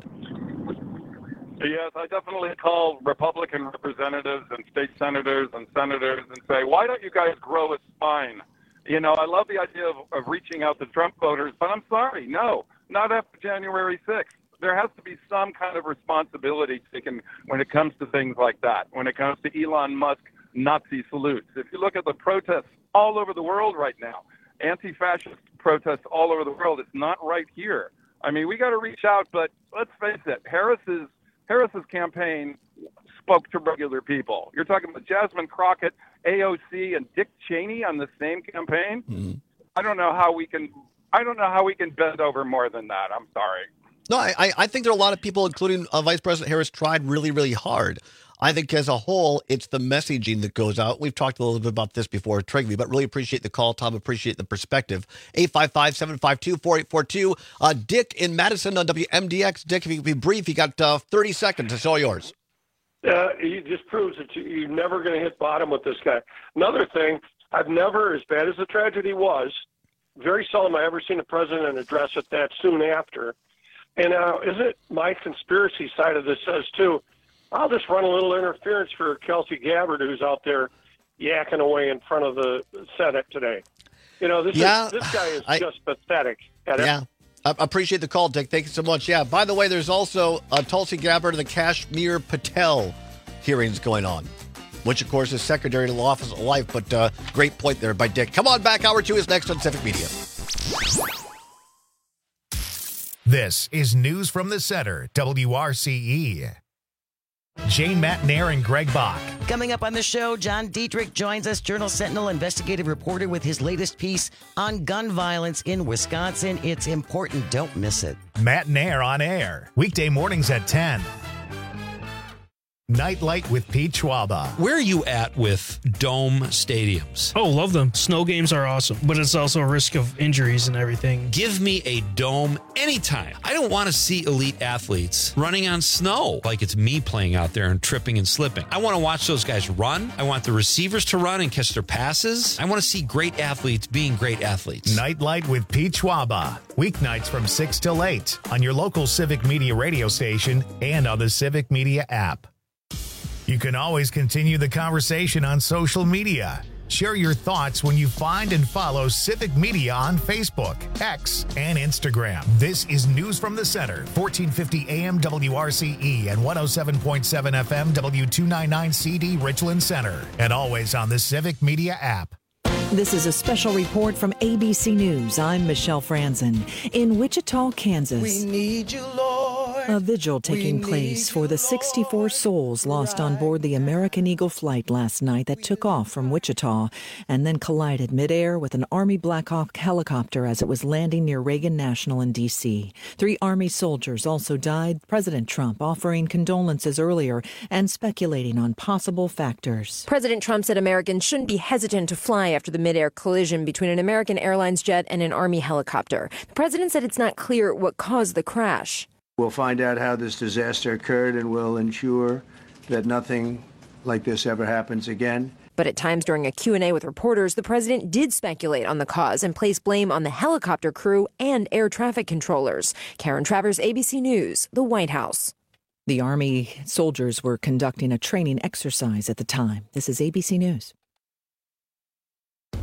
Yes, I definitely call Republican representatives and state senators and senators and say, why don't you guys grow a spine? I love the idea of reaching out to Trump voters, but I'm sorry, no, not after January 6th. There has to be some kind of responsibility taken when it comes to things like that, when it comes to Elon Musk Nazi salutes. If you look at the protests all over the world right now, anti-fascist protests all over the world, it's not right here. I mean, we got to reach out, but let's face it, Harris's campaign spoke to regular people. You're talking about Jasmine Crockett, AOC, and Dick Cheney on the same campaign. I don't know how we can bend over more than that. I'm sorry. No, I think there are a lot of people, including Vice President Harris, tried really, really hard. I think as a whole, it's the messaging that goes out. We've talked a little bit about this before, Trigby, but really appreciate the call, Tom. Appreciate the perspective. 855-752-4842. Dick in Madison on WMDX. Dick, if you could be brief, you got 30 seconds. It's all yours. He just proves that you're never going to hit bottom with this guy. Another thing, I've never, as bad as the tragedy was, very seldom I ever seen a president address it that soon after. And isn't it my conspiracy side of this says, too, I'll just run a little interference for Kelsey Gabbard, who's out there yakking away in front of the Senate today. This guy is just pathetic. I appreciate the call, Dick. Thank you so much. Yeah, by the way, there's also Tulsi Gabbard and the Kashmir Patel hearings going on, which, of course, is secondary to the Office of Life. But great point there by Dick. Come on back. Hour 2 is next on Civic Media. This is News from the Center, WRCE. Jane Matnair and Greg Bach. Coming up on the show, John Dietrich joins us, Journal Sentinel investigative reporter, with his latest piece on gun violence in Wisconsin. It's important. Don't miss it. Matnair on air, weekday mornings at 10. Nightlight with Pete Schwaba. Where are you at with dome stadiums? Oh, love them. Snow games are awesome, but it's also a risk of injuries and everything. Give me a dome anytime. I don't want to see elite athletes running on snow like it's me playing out there and tripping and slipping. I want to watch those guys run. I want the receivers to run and catch their passes. I want to see great athletes being great athletes. Nightlight with Pete Schwaba. Weeknights from 6 till 8 on your local Civic Media radio station and on the Civic Media app. You can always continue the conversation on social media. Share your thoughts when you find and follow Civic Media on Facebook, X, and Instagram. This is News from the Center, 1450 AM WRCE and 107.7 FM W299CD Richland Center, and always on the Civic Media app. This is a special report from ABC News. I'm Michelle Franzen. In Wichita, Kansas, We need you, Lord. a vigil taking place for the 64 souls lost on board the American Eagle flight last night that took off from Wichita and then collided midair with an Army Black Hawk helicopter as it was landing near Reagan National in D.C. 3 Army soldiers also died. President Trump offering condolences earlier and speculating on possible factors. President Trump said Americans shouldn't be hesitant to fly after the midair collision between an American Airlines jet and an Army helicopter. The president said it's not clear what caused the crash. We'll find out how this disaster occurred and we'll ensure that nothing like this ever happens again. But at times during a Q&A with reporters, the president did speculate on the cause and place blame on the helicopter crew and air traffic controllers. Karen Travers, ABC News, the White House. The Army soldiers were conducting a training exercise at the time. This is ABC News.